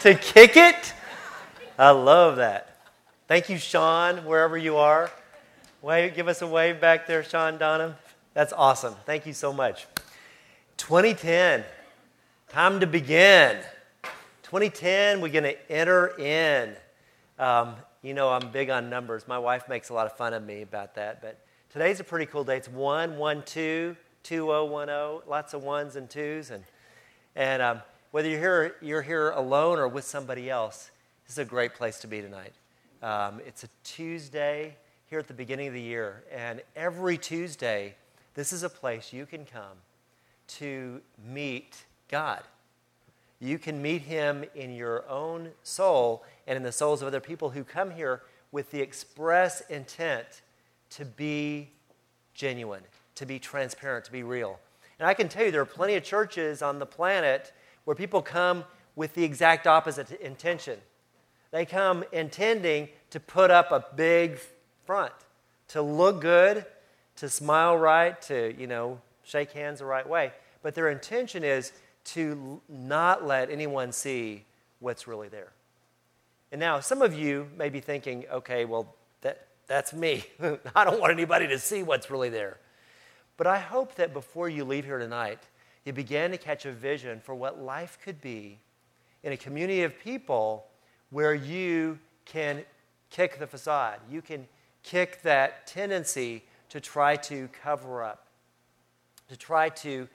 to kick it. I love that. Thank you, Sean, wherever you are. Give us a wave back there, Sean Donham. That's awesome. Thank you so much. 2010, time to begin. 2010, we're going to enter in. I'm big on numbers. My wife makes a lot of fun of me about that, but today's a pretty cool day. It's 1-1-2, 2010, lots of ones and twos, and whether you're here alone or with somebody else, this is a great place to be tonight. It's a Tuesday here at the beginning of the year, and every Tuesday, this is a place you can come to meet God. You can meet Him in your own soul and in the souls of other people who come here with the express intent to be genuine, to be transparent, to be real. And I can tell you there are plenty of churches on the planet where people come with the exact opposite intention. They come intending to put up a big front, to look good, to smile right, to, shake hands the right way. But their intention is to not let anyone see what's really there. And now, some of you may be thinking, okay, well, that's me. I don't want anybody to see what's really there. But I hope that before you leave here tonight, you begin to catch a vision for what life could be in a community of people where you can kick the facade. You can kick that tendency to try to cover up, to try to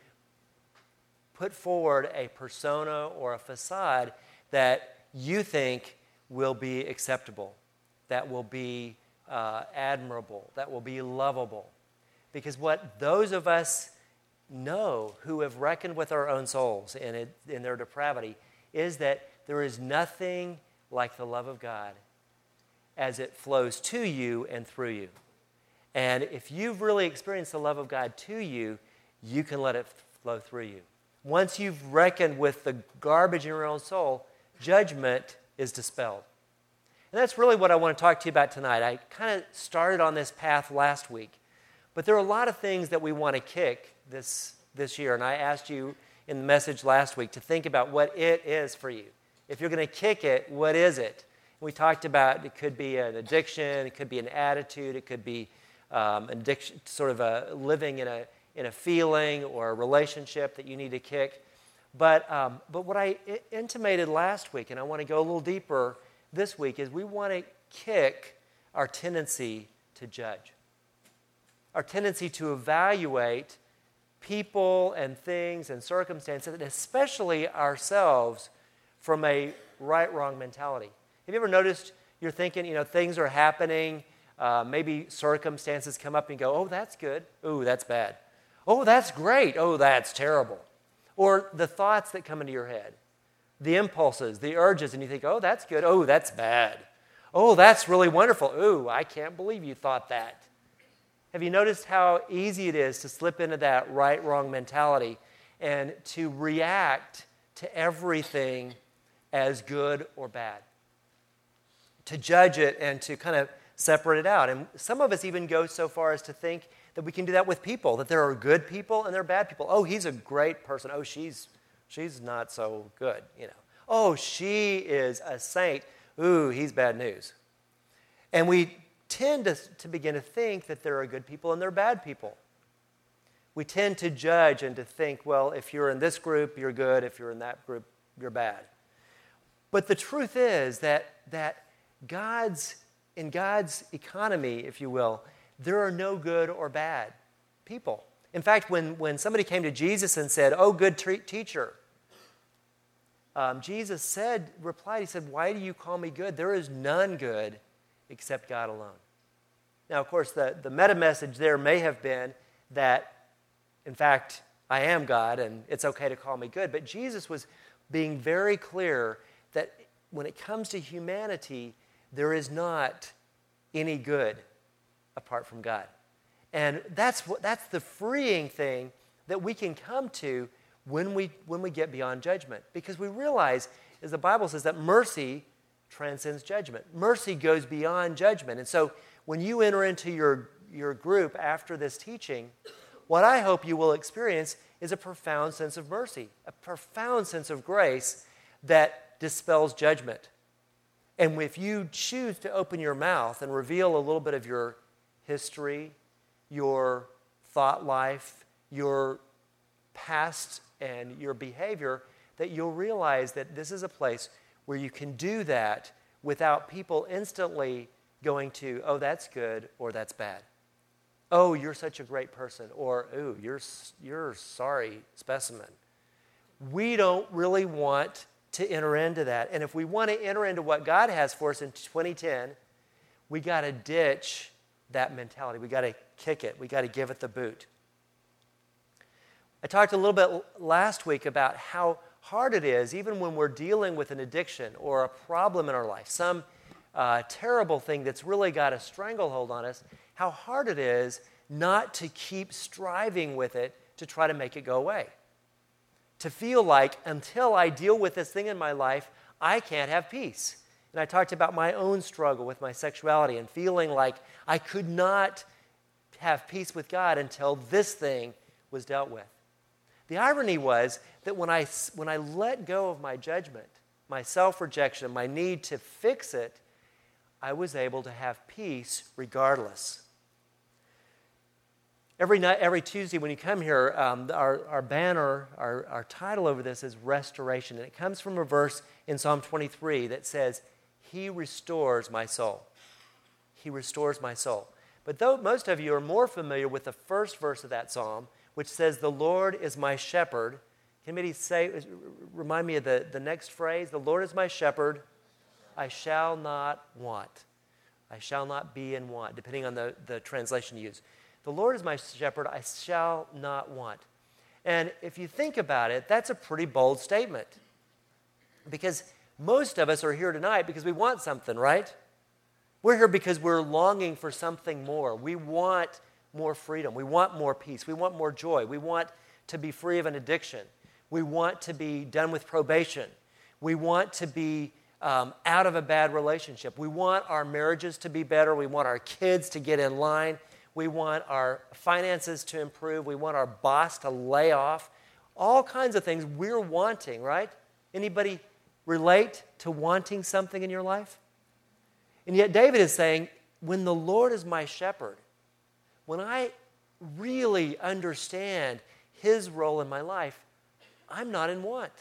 put forward a persona or a facade that you think will be acceptable, that will be admirable, that will be lovable. Because what those of us know who have reckoned with our own souls in their depravity is that there is nothing like the love of God as it flows to you and through you. And if you've really experienced the love of God to you, you can let it flow through you. Once you've reckoned with the garbage in your own soul, judgment is dispelled. And that's really what I want to talk to you about tonight. I kind of started on this path last week, but there are a lot of things that we want to kick this year. And I asked you in the message last week to think about what it is for you. If you're going to kick it, what is it? We talked about it could be an addiction, it could be an attitude, it could be an addiction, sort of a living in a feeling or a relationship that you need to kick. But what I intimated last week, and I want to go a little deeper this week, is we want to kick our tendency to judge, our tendency to evaluate people and things and circumstances, and especially ourselves, from a right-wrong mentality. Have you ever noticed you're thinking, things are happening, maybe circumstances come up and you go, oh, that's good, oh, that's bad. Oh, that's great, oh, that's terrible. Or the thoughts that come into your head, the impulses, the urges, and you think, oh, that's good, oh, that's bad. Oh, that's really wonderful, ooh, I can't believe you thought that. Have you noticed how easy it is to slip into that right-wrong mentality and to react to everything as good or bad? To judge it and to kind of separate it out. And some of us even go so far as to think that we can do that with people, that there are good people and there are bad people. Oh, he's a great person. Oh, she's not so good, Oh, she is a saint. Ooh, he's bad news. And we tend to begin to think that there are good people and there are bad people. We tend to judge and to think, well, if you're in this group, you're good. If you're in that group, you're bad. But the truth is that in God's economy, if you will, there are no good or bad people. In fact, when somebody came to Jesus and said, oh, good teacher, Jesus replied, he said, why do you call me good? There is none good except God alone. Now, of course, the meta message there may have been that, in fact, I am God and it's okay to call me good. But Jesus was being very clear that when it comes to humanity, there is not any good apart from God. And that's the freeing thing that we can come to when we get beyond judgment. Because we realize, as the Bible says, that mercy transcends judgment. Mercy goes beyond judgment. And so when you enter into your group after this teaching, what I hope you will experience is a profound sense of mercy, a profound sense of grace that dispels judgment. And if you choose to open your mouth and reveal a little bit of your history, your thought life, your past and your behavior, that you'll realize that this is a place where you can do that without people instantly going to, oh, that's good, or that's bad. Oh, you're such a great person, or, ooh, you're sorry specimen. We don't really want to enter into that. And if we want to enter into what God has for us in 2010, we got to ditch that mentality. We got to kick it. We got to give it the boot. I talked a little bit last week about how hard it is, even when we're dealing with an addiction or a problem in our life, some terrible thing that's really got a stranglehold on us, how hard it is not to keep striving with it to try to make it go away. To feel like until I deal with this thing in my life, I can't have peace. And I talked about my own struggle with my sexuality and feeling like I could not have peace with God until this thing was dealt with. The irony was that when I let go of my judgment, my self-rejection, my need to fix it, I was able to have peace regardless. Every Tuesday when you come here, our banner, our title over this is Restoration. And it comes from a verse in Psalm 23 that says, He restores my soul. He restores my soul. But though most of you are more familiar with the first verse of that psalm, which says, the Lord is my shepherd. Can anybody remind me of the next phrase? The Lord is my shepherd. I shall not want. I shall not be in want, depending on the translation you use. The Lord is my shepherd, I shall not want. And if you think about it, that's a pretty bold statement. Because most of us are here tonight because we want something, right? We're here because we're longing for something more. We want more freedom. We want more peace. We want more joy. We want to be free of an addiction. We want to be done with probation. We want to be out of a bad relationship. We want our marriages to be better. We want our kids to get in line. We want our finances to improve. We want our boss to lay off. All kinds of things we're wanting, right? Anybody relate to wanting something in your life? And yet David is saying, when the Lord is my shepherd, when I really understand His role in my life, I'm not in want.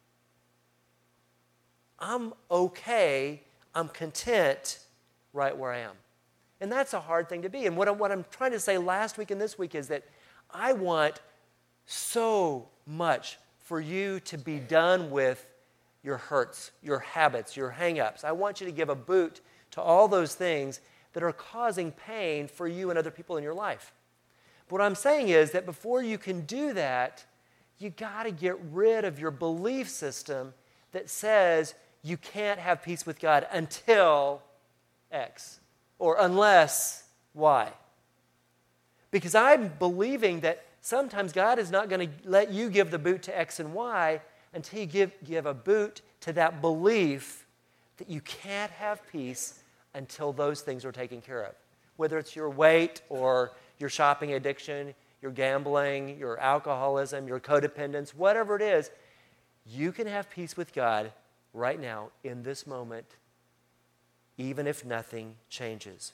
I'm okay. I'm content right where I am. And that's a hard thing to be. And what I'm trying to say last week and this week is that I want so much for you to be done with your hurts, your habits, your hang-ups. I want you to give a boot to all those things that are causing pain for you and other people in your life. But what I'm saying is that before you can do that, you got to get rid of your belief system that says you can't have peace with God until X. Or unless Y. Because I'm believing that sometimes God is not going to let you give the boot to X and Y until you give a boot to that belief that you can't have peace until those things are taken care of. Whether it's your weight or your shopping addiction, your gambling, your alcoholism, your codependence, whatever it is, you can have peace with God right now in this moment, even if nothing changes.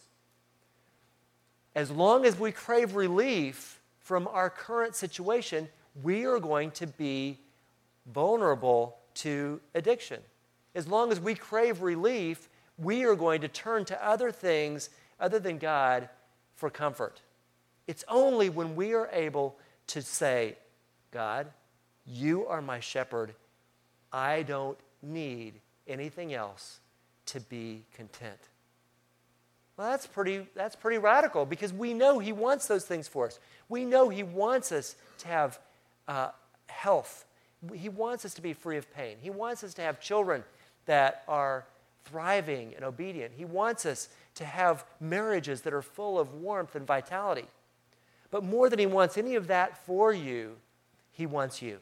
As long as we crave relief from our current situation, we are going to be vulnerable to addiction. As long as we crave relief, we are going to turn to other things other than God for comfort. It's only when we are able to say, God, you are my shepherd. I don't need anything else to be content. Well, that's pretty radical because we know He wants those things for us. We know He wants us to have health. He wants us to be free of pain. He wants us to have children that are thriving and obedient. He wants us to have marriages that are full of warmth and vitality. But more than He wants any of that for you, He wants you.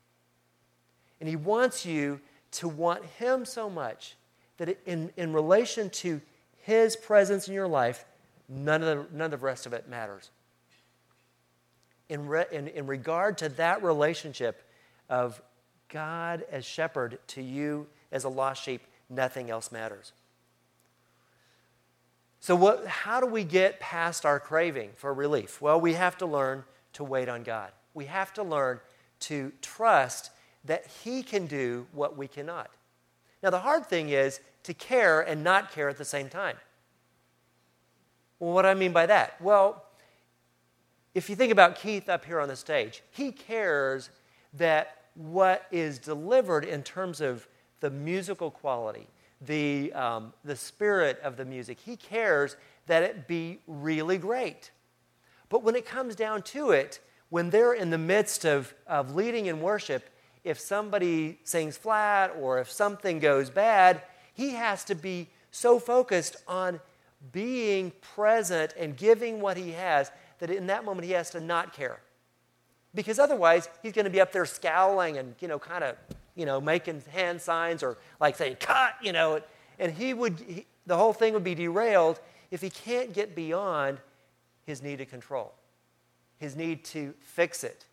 And He wants you to want Him so much that in relation to His presence in your life, none of the rest of it matters. In regard to that relationship of God as shepherd to you, as a lost sheep, nothing else matters. So how do we get past our craving for relief? Well, we have to learn to wait on God. We have to learn to trust that He can do what we cannot. Now, the hard thing is to care and not care at the same time. Well, what do I mean by that? Well, if you think about Keith up here on the stage, he cares that what is delivered in terms of the musical quality, the spirit of the music, he cares that it be really great. But when it comes down to it, when they're in the midst of leading in worship, if somebody sings flat or if something goes bad, he has to be so focused on being present and giving what he has that in that moment he has to not care. Because otherwise, he's going to be up there scowling and, kind of, making hand signs or like saying, cut, and the whole thing would be derailed if he can't get beyond his need to control, his need to fix it.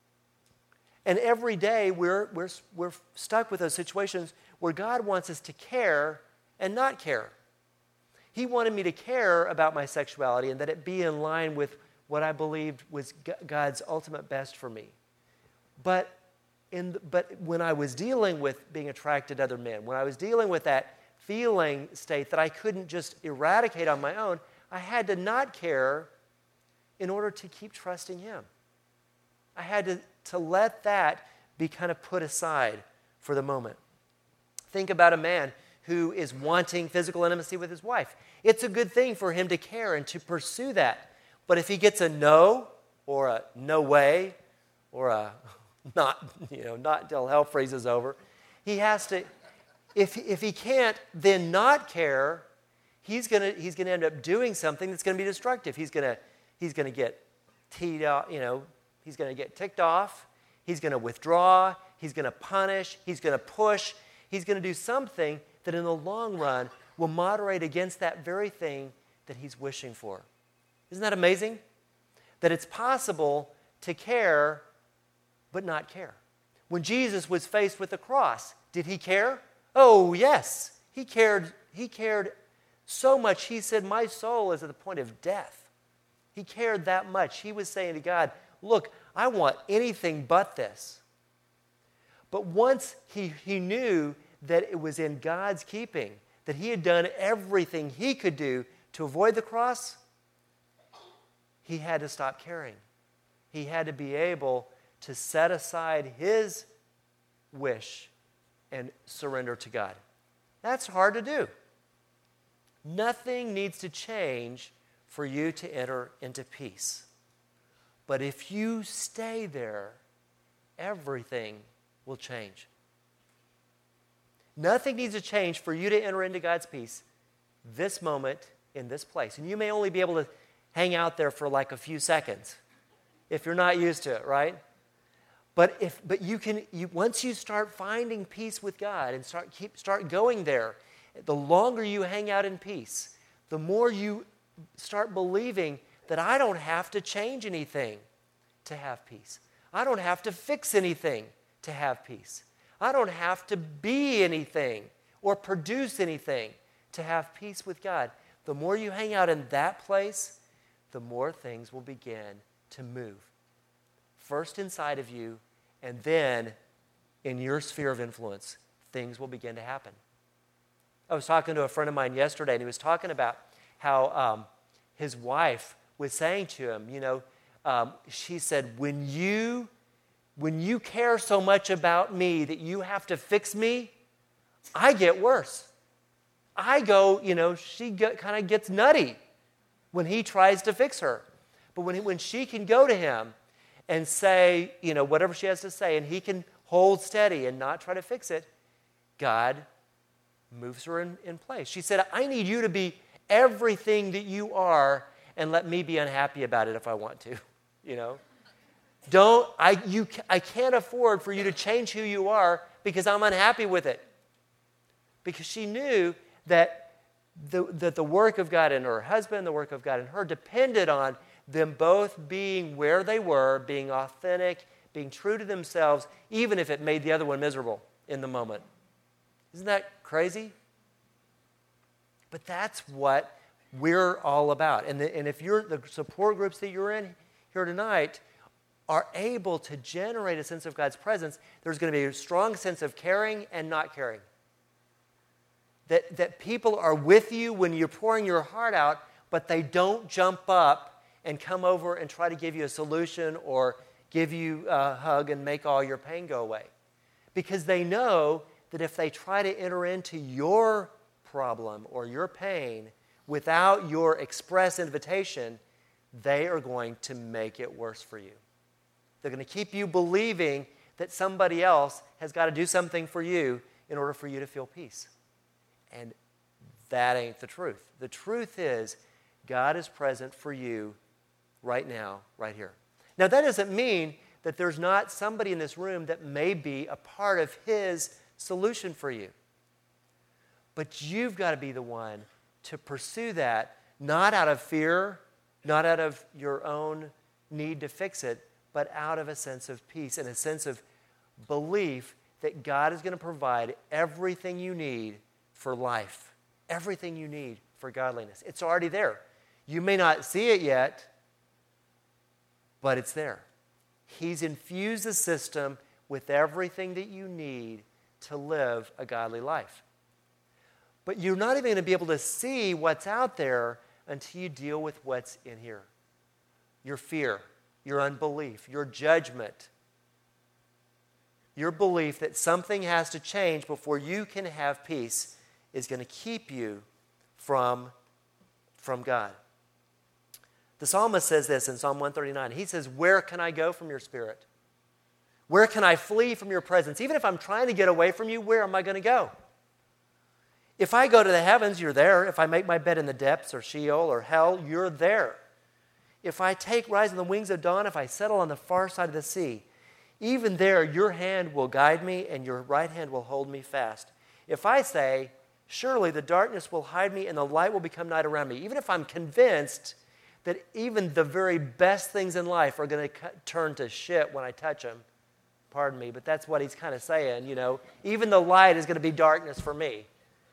And every day we're stuck with those situations where God wants us to care and not care. He wanted me to care about my sexuality and that it be in line with what I believed was God's ultimate best for me. But when I was dealing with being attracted to other men, when I was dealing with that feeling state that I couldn't just eradicate on my own, I had to not care in order to keep trusting Him. I had to let that be kind of put aside for the moment. Think about a man who is wanting physical intimacy with his wife. It's a good thing for him to care and to pursue that. But if he gets a no, or a no way, or a not until hell freezes over, he has to, if he can't then not care, he's gonna end up doing something that's gonna be destructive. He's gonna get teed out, he's gonna get ticked off, he's gonna withdraw, he's gonna punish, he's gonna push, he's gonna do something that in the long run will moderate against that very thing that he's wishing for. Isn't that amazing? That it's possible to care but not care. When Jesus was faced with the cross, did he care? Oh, yes. He cared so much. He said, my soul is at the point of death. He cared that much. He was saying to God, look, I want anything but this. But once he knew that it was in God's keeping, that he had done everything he could do to avoid the cross, he had to stop caring. He had to be able to set aside his wish and surrender to God. That's hard to do. Nothing needs to change for you to enter into peace. But if you stay there, everything will change. Nothing needs to change for you to enter into God's peace this moment in this place. And you may only be able to hang out there for like a few seconds if you're not used to it, right? But once you start finding peace with God and start going there, the longer you hang out in peace, the more you start believing that I don't have to change anything to have peace. I don't have to fix anything to have peace. I don't have to be anything or produce anything to have peace with God. The more you hang out in that place, the more things will begin to move. First inside of you, and then in your sphere of influence, things will begin to happen. I was talking to a friend of mine yesterday, and he was talking about how his wife was saying to him, she said, when you care so much about me that you have to fix me, I get worse. I go, she kind of gets nutty when he tries to fix her. But when she can go to him and say, whatever she has to say, and he can hold steady and not try to fix it, God moves her in place. She said, I need you to be everything that you are and let me be unhappy about it if I want to, I can't afford for you to change who you are because I'm unhappy with it. Because she knew that the work of God in her husband, the work of God in her, depended on them both being where they were, being authentic, being true to themselves, even if it made the other one miserable in the moment. Isn't that crazy? But that's what we're all about. And if the support groups that you're in here tonight are able to generate a sense of God's presence, there's going to be a strong sense of caring and not caring. That people are with you when you're pouring your heart out, but they don't jump up and come over and try to give you a solution or give you a hug and make all your pain go away. Because they know that if they try to enter into your problem or your pain without your express invitation, they are going to make it worse for you. They're going to keep you believing that somebody else has got to do something for you in order for you to feel peace. And that ain't the truth. The truth is God is present for you right now, right here. Now, that doesn't mean that there's not somebody in this room that may be a part of His solution for you. But you've got to be the one to pursue that, not out of fear, not out of your own need to fix it, but out of a sense of peace and a sense of belief that God is going to provide everything you need for life, everything you need for godliness. It's already there. You may not see it yet, but it's there. He's infused the system with everything that you need to live a godly life. But you're not even going to be able to see what's out there until you deal with what's in here. Your fear, your unbelief, your judgment, your belief that something has to change before you can have peace is going to keep you from God. The psalmist says this in Psalm 139. He says, "Where can I go from your spirit? Where can I flee from your presence? Even if I'm trying to get away from you, where am I going to go? If I go to the heavens, you're there. If I make my bed in the depths or Sheol or hell, you're there. If I take rise on the wings of dawn, if I settle on the far side of the sea, even there your hand will guide me and your right hand will hold me fast. If I say, surely the darkness will hide me and the light will become night around me," even if I'm convinced that even the very best things in life are going to turn to shit when I touch them, pardon me, but that's what he's kind of saying, even the light is going to be darkness for me.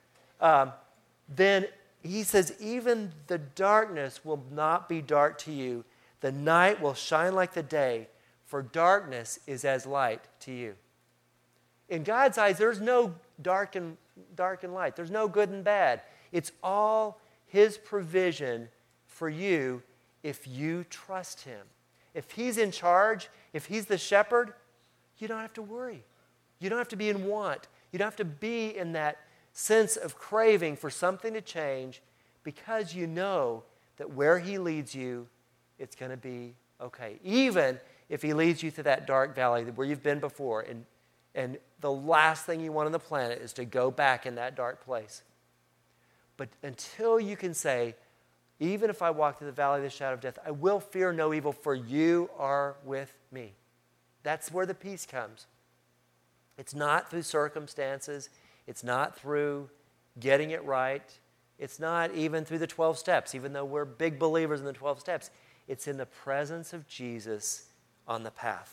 Then he says, even the darkness will not be dark to you. The night will shine like the day, for darkness is as light to you. In God's eyes, there's no dark and light. There's no good and bad. It's all His provision for you if you trust Him. If He's in charge, if He's the shepherd, you don't have to worry. You don't have to be in want. You don't have to be in that sense of craving for something to change, because you know that where He leads you, it's going to be okay. Even if He leads you to that dark valley where you've been before, and the last thing you want on the planet is to go back in that dark place. But until you can say, even if I walk through the valley of the shadow of death, I will fear no evil, for you are with me. That's where the peace comes. It's not through circumstances. It's not through getting it right. It's not even through the 12 steps, even though we're big believers in the 12 steps. It's in the presence of Jesus on the path.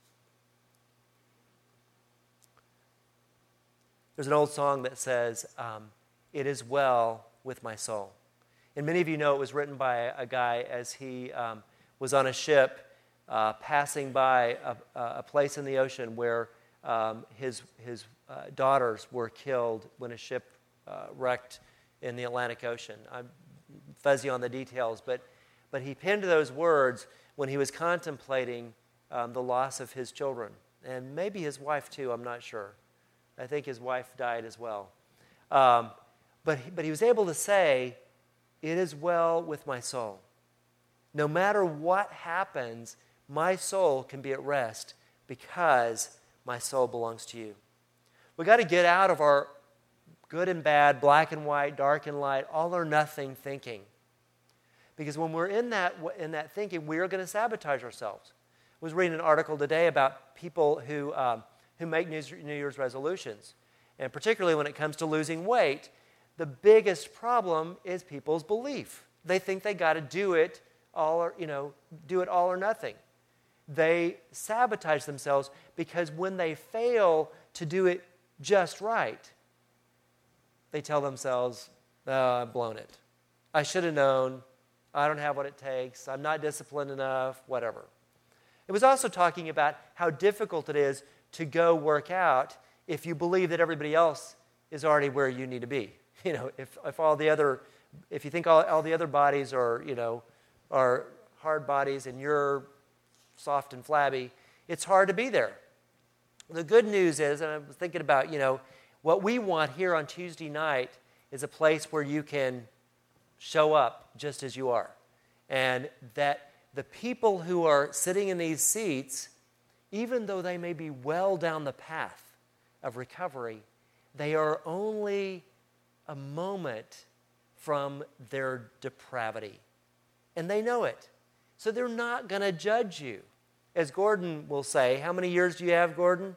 There's an old song that says, "It is well with my soul." And many of you know it was written by a guy as he was on a ship passing by a place in the ocean where his daughters were killed when a ship wrecked in the Atlantic Ocean. I'm fuzzy on the details, but he penned those words when he was contemplating the loss of his children, and maybe his wife too, I'm not sure. I think his wife died as well. But he was able to say, "It is well with my soul. No matter what happens, my soul can be at rest because my soul belongs to you." We've got to get out of our good and bad, black and white, dark and light, all or nothing thinking. Because when we're in that thinking, we are going to sabotage ourselves. I was reading an article today about people who make New Year's resolutions. And particularly when it comes to losing weight, the biggest problem is people's belief. They think they got to do it all or nothing. They sabotage themselves because when they fail to do it just right, they tell themselves, I've blown it. I should have known. I don't have what it takes. I'm not disciplined enough, whatever. It was also talking about how difficult it is to go work out if you believe that everybody else is already where you need to be. You know, if you think all the other bodies are, are hard bodies and you're soft and flabby, it's hard to be there. The good news is, and I was thinking about, what we want here on Tuesday night is a place where you can show up just as you are. And that the people who are sitting in these seats, even though they may be well down the path of recovery, they are only a moment from their depravity. And they know it. So they're not going to judge you. As Gordon will say, how many years do you have, Gordon?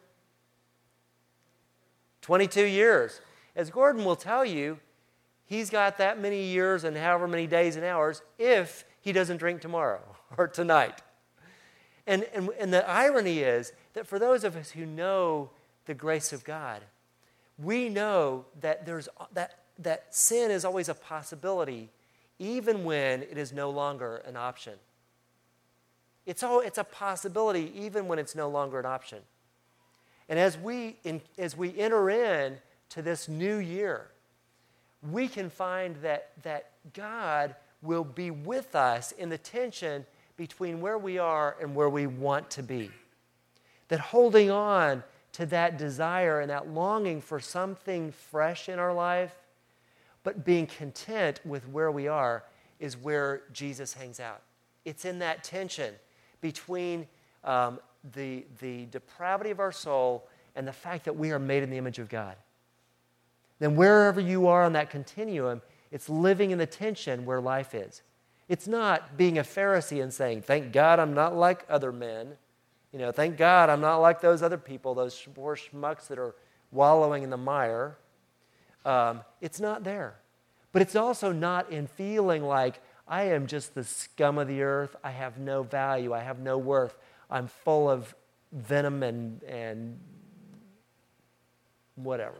22 years. As Gordon will tell you, he's got that many years and however many days and hours if he doesn't drink tomorrow or tonight. And the irony is that for those of us who know the grace of God, we know that that sin is always a possibility even when it is no longer an option. It's a possibility even when it's no longer an option. And as we enter in to this new year, we can find that God will be with us in the tension between where we are and where we want to be. That holding on to that desire and that longing for something fresh in our life, but being content with where we are, is where Jesus hangs out. It's in that tension between the depravity of our soul and the fact that we are made in the image of God. Then wherever you are on that continuum, it's living in the tension where life is. It's not being a Pharisee and saying, thank God I'm not like other men. Thank God I'm not like those other people, those poor schmucks that are wallowing in the mire. It's not there. But it's also not in feeling like I am just the scum of the earth. I have no value. I have no worth. I'm full of venom and whatever.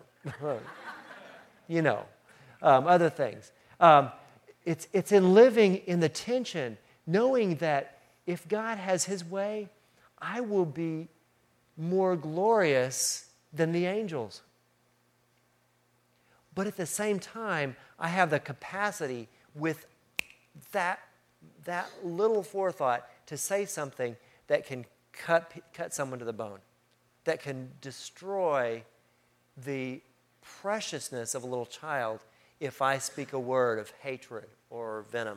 Other things. It's in living in the tension, knowing that if God has His way, I will be more glorious than the angels. But at the same time, I have the capacity with that little forethought to say something that can cut someone to the bone, that can destroy the preciousness of a little child if I speak a word of hatred or venom.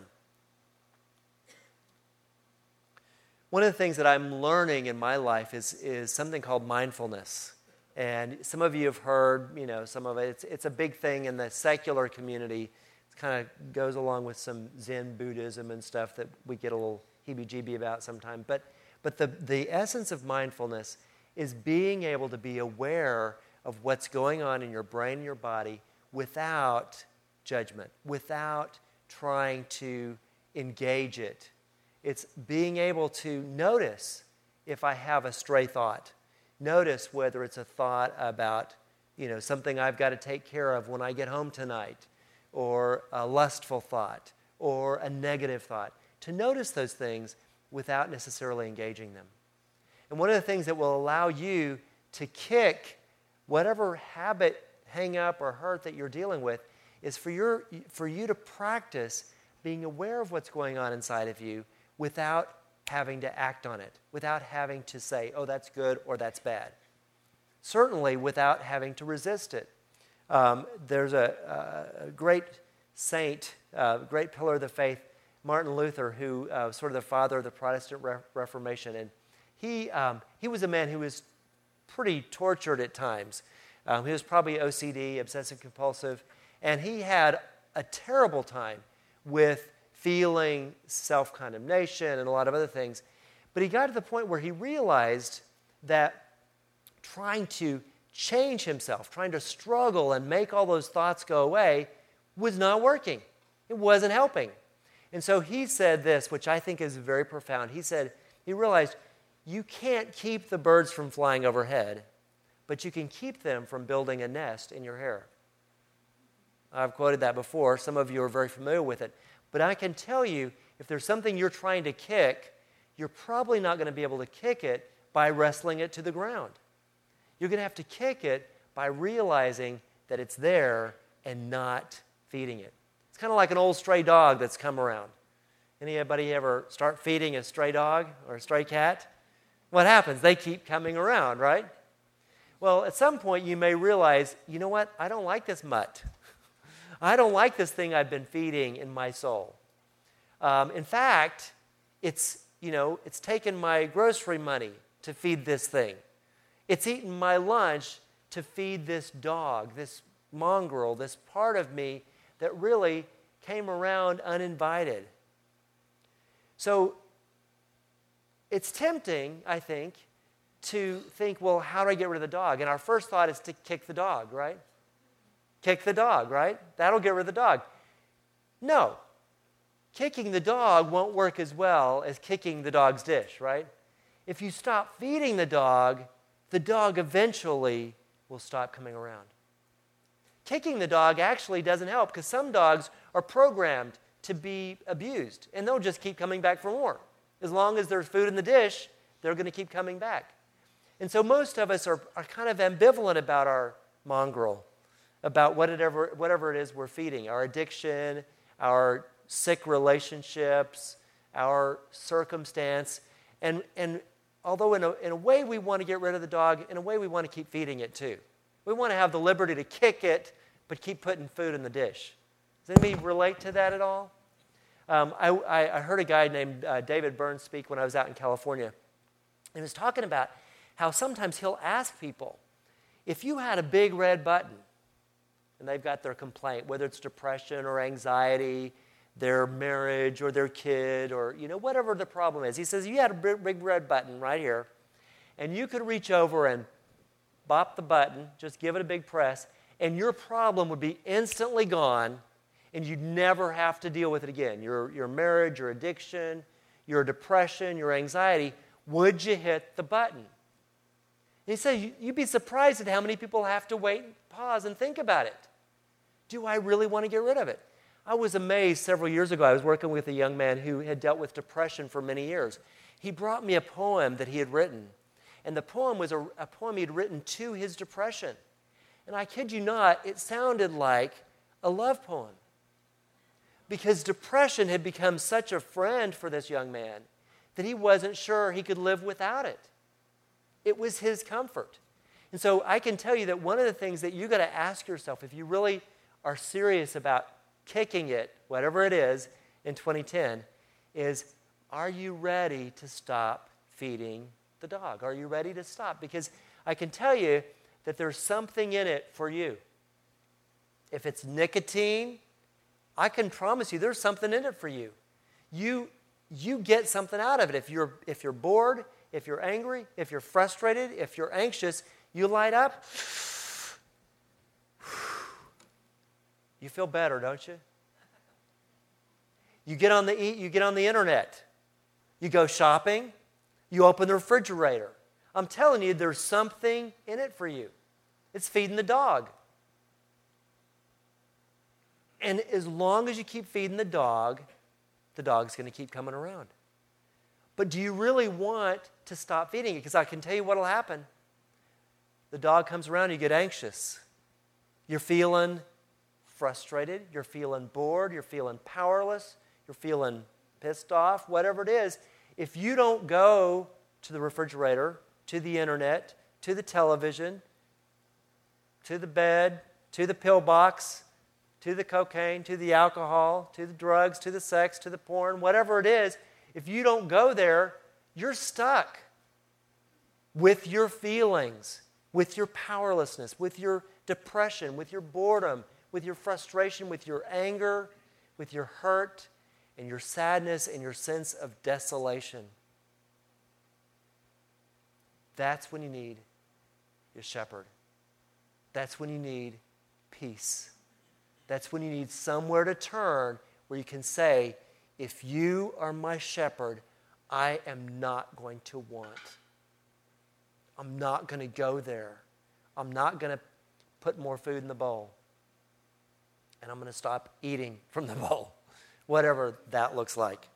One of the things that I'm learning in my life is something called mindfulness. And some of you have heard, some of it. It's a big thing in the secular community. It kind of goes along with some Zen Buddhism and stuff that we get a little heebie-jeebie about sometimes. But the essence of mindfulness is being able to be aware of what's going on in your brain and your body without judgment, without trying to engage it. It's being able to notice if I have a stray thought. Notice whether it's a thought about, something I've got to take care of when I get home tonight, or a lustful thought, or a negative thought. To notice those things without necessarily engaging them. And one of the things that will allow you to kick whatever habit, hang up, or hurt that you're dealing with is for you to practice being aware of what's going on inside of you without having to act on it, without having to say, oh, that's good or that's bad. Certainly without having to resist it. There's a great saint, great pillar of the faith, Martin Luther, who was sort of the father of the Protestant Reformation. And he was a man who was pretty tortured at times. He was probably OCD, obsessive compulsive, and he had a terrible time with feeling self-condemnation and a lot of other things. But he got to the point where he realized that trying to change himself, trying to struggle and make all those thoughts go away was not working. It wasn't helping. And so he said this, which I think is very profound. He realized you can't keep the birds from flying overhead, but you can keep them from building a nest in your hair. I've quoted that before. Some of you are very familiar with it. But I can tell you, if there's something you're trying to kick, you're probably not going to be able to kick it by wrestling it to the ground. You're going to have to kick it by realizing that it's there and not feeding it. It's kind of like an old stray dog that's come around. Anybody ever start feeding a stray dog or a stray cat? What happens? They keep coming around, right? Well, at some point you may realize, you know what? I don't like this mutt. I don't like this thing I've been feeding in my soul. In fact, it's taken my grocery money to feed this thing. It's eaten my lunch to feed this dog, this mongrel, this part of me that really came around uninvited. So it's tempting, I think, to think, well, how do I get rid of the dog? And our first thought is to kick the dog, right? Kick the dog, right? That'll get rid of the dog. No. Kicking the dog won't work as well as kicking the dog's dish, right? If you stop feeding the dog eventually will stop coming around. Kicking the dog actually doesn't help because some dogs are programmed to be abused, and they'll just keep coming back for more. As long as there's food in the dish, they're going to keep coming back. And so most of us are kind of ambivalent about our mongrel, about whatever it is we're feeding, our addiction, our sick relationships, our circumstance. And although in a way we want to get rid of the dog, in a way we want to keep feeding it too. We want to have the liberty to kick it, but keep putting food in the dish. Does anybody relate to that at all? I heard a guy named David Burns speak when I was out in California. He was talking about how sometimes he'll ask people, if you had a big red button, and they've got their complaint, whether it's depression or anxiety, their marriage or their kid or whatever the problem is. He says, you had a big red button right here, and you could reach over and bop the button, just give it a big press, and your problem would be instantly gone, and you'd never have to deal with it again. Your marriage, your addiction, your depression, your anxiety, would you hit the button? And he said, you'd be surprised at how many people have to wait, pause, and think about it. Do I really want to get rid of it? I was amazed several years ago. I was working with a young man who had dealt with depression for many years. He brought me a poem that he had written. And the poem was a poem he had written to his depression. And I kid you not, it sounded like a love poem. Because depression had become such a friend for this young man that he wasn't sure he could live without it. It was his comfort. And so I can tell you that one of the things that you've got to ask yourself, if you really are serious about kicking it, whatever it is, in 2010, is, are you ready to stop feeding the dog? Are you ready to stop? Because I can tell you that there's something in it for you. If it's nicotine, I can promise you there's something in it for you. You get something out of it. If you're bored, if you're angry, if you're frustrated, if you're anxious, you light up. You feel better, don't you? You get on the internet. You go shopping. You open the refrigerator. I'm telling you, there's something in it for you. It's feeding the dog. And as long as you keep feeding the dog's going to keep coming around. But do you really want to stop feeding it? Because I can tell you what will happen. The dog comes around, you get anxious. You're feeling frustrated. You're feeling bored. You're feeling powerless. You're feeling pissed off, whatever it is. If you don't go to the refrigerator, to the internet, to the television, to the bed, to the pill box, to the cocaine, to the alcohol, to the drugs, to the sex, to the porn, whatever it is, if you don't go there, you're stuck with your feelings, with your powerlessness, with your depression, with your boredom, with your frustration, with your anger, with your hurt, and your sadness, and your sense of desolation. That's when you need your shepherd. That's when you need peace. That's when you need somewhere to turn where you can say, if you are my shepherd, I am not going to want. I'm not going to go there. I'm not going to put more food in the bowl. and I'm going to stop eating from the bowl, whatever that looks like.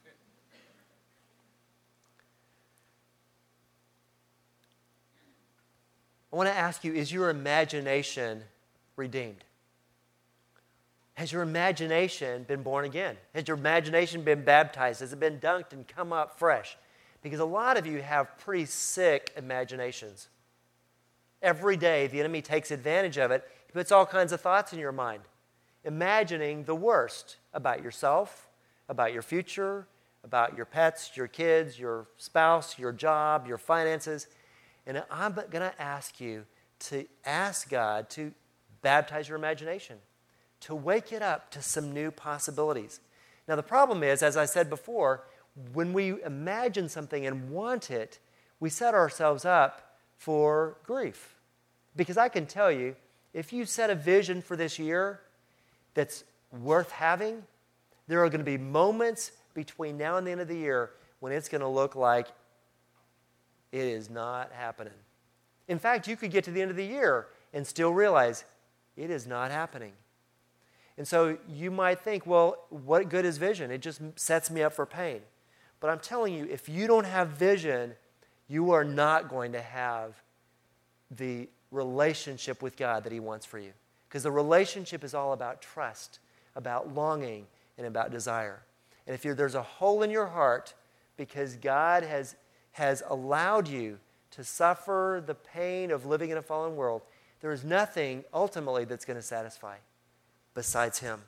I want to ask you, is your imagination redeemed? Has your imagination been born again? Has your imagination been baptized? Has it been dunked and come up fresh? Because a lot of you have pretty sick imaginations. Every day, the enemy takes advantage of it. He puts all kinds of thoughts in your mind, imagining the worst about yourself, about your future, about your pets, your kids, your spouse, your job, your finances. And I'm going to ask you to ask God to baptize your imagination, to wake it up to some new possibilities. Now, the problem is, as I said before, when we imagine something and want it, we set ourselves up for grief. Because I can tell you, if you set a vision for this year that's worth having, there are going to be moments between now and the end of the year when it's going to look like it is not happening. In fact, you could get to the end of the year and still realize it is not happening. And so you might think, well, what good is vision? It just sets me up for pain. But I'm telling you, if you don't have vision, you are not going to have the relationship with God that He wants for you. Because the relationship is all about trust, about longing, and about desire. And if there's a hole in your heart because God has allowed you to suffer the pain of living in a fallen world, there is nothing ultimately that's going to satisfy besides Him.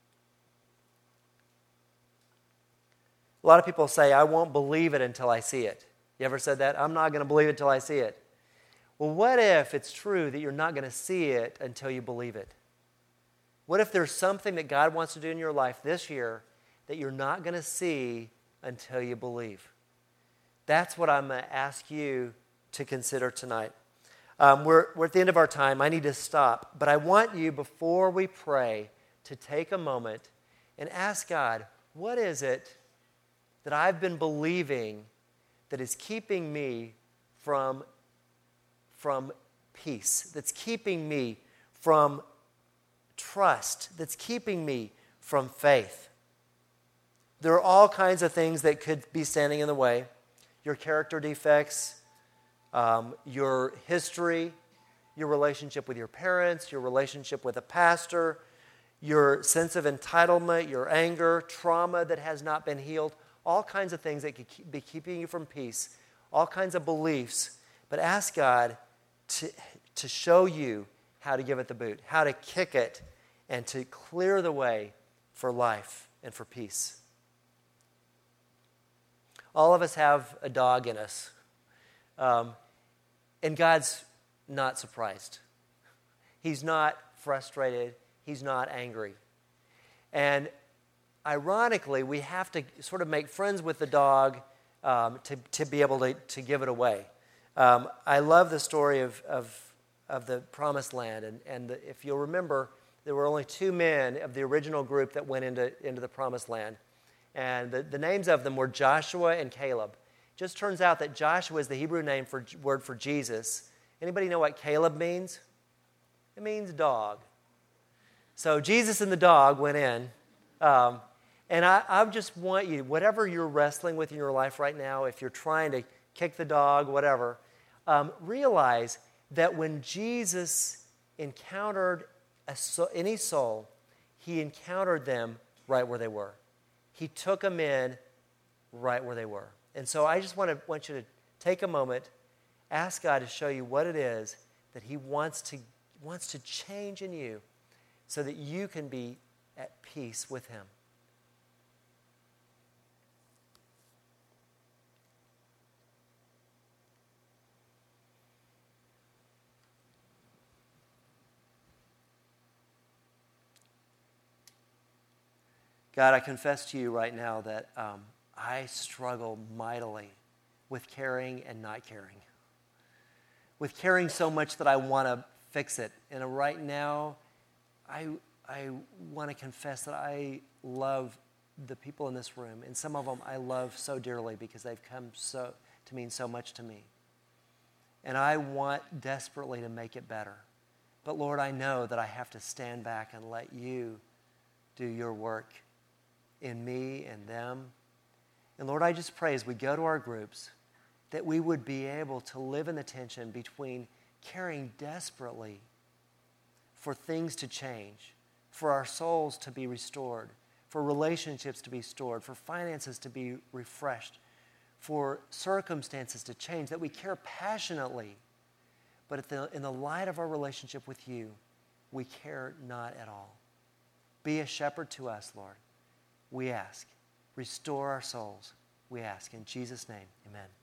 A lot of people say, I won't believe it until I see it. You ever said that? I'm not going to believe it until I see it. Well, what if it's true that you're not going to see it until you believe it? What if there's something that God wants to do in your life this year that you're not going to see until you believe? That's what I'm going to ask you to consider tonight. We're at the end of our time. I need to stop. But I want you, before we pray, to take a moment and ask God, what is it that I've been believing that is keeping me from peace, that's keeping me from trust, that's keeping me from faith? There are all kinds of things that could be standing in the way. Your character defects, your history, your relationship with your parents, your relationship with a pastor, your sense of entitlement, your anger, trauma that has not been healed, all kinds of things that could be keeping you from peace, all kinds of beliefs. But ask God to show you how to give it the boot, how to kick it, and to clear the way for life and for peace. All of us have a dog in us. And God's not surprised. He's not frustrated. He's not angry. And ironically, we have to sort of make friends with the dog to be able to give it away. I love the story of the Promised Land. And if you'll remember, there were only 2 men of the original group that went into the Promised Land. And the names of them were Joshua and Caleb. It just turns out that Joshua is the Hebrew word for Jesus. Anybody know what Caleb means? It means dog. So Jesus and the dog went in. And I just want you, whatever you're wrestling with in your life right now, if you're trying to kick the dog, whatever, realize that when Jesus encountered any soul, He encountered them right where they were. He took them in right where they were. And so I just want you to take a moment, ask God to show you what it is that He wants to change in you so that you can be at peace with Him. God, I confess to you right now that I struggle mightily with caring and not caring. With caring so much that I want to fix it. And right now, I want to confess that I love the people in this room. And some of them I love so dearly because they've come to mean so much to me. And I want desperately to make it better. But Lord, I know that I have to stand back and let you do your work in me and them. And Lord, I just pray as we go to our groups that we would be able to live in the tension between caring desperately for things to change, for our souls to be restored, for relationships to be restored, for finances to be refreshed, for circumstances to change, that we care passionately. But in the light of our relationship with you, we care not at all. Be a shepherd to us, Lord. We ask. Restore our souls. We ask. In Jesus' name, amen.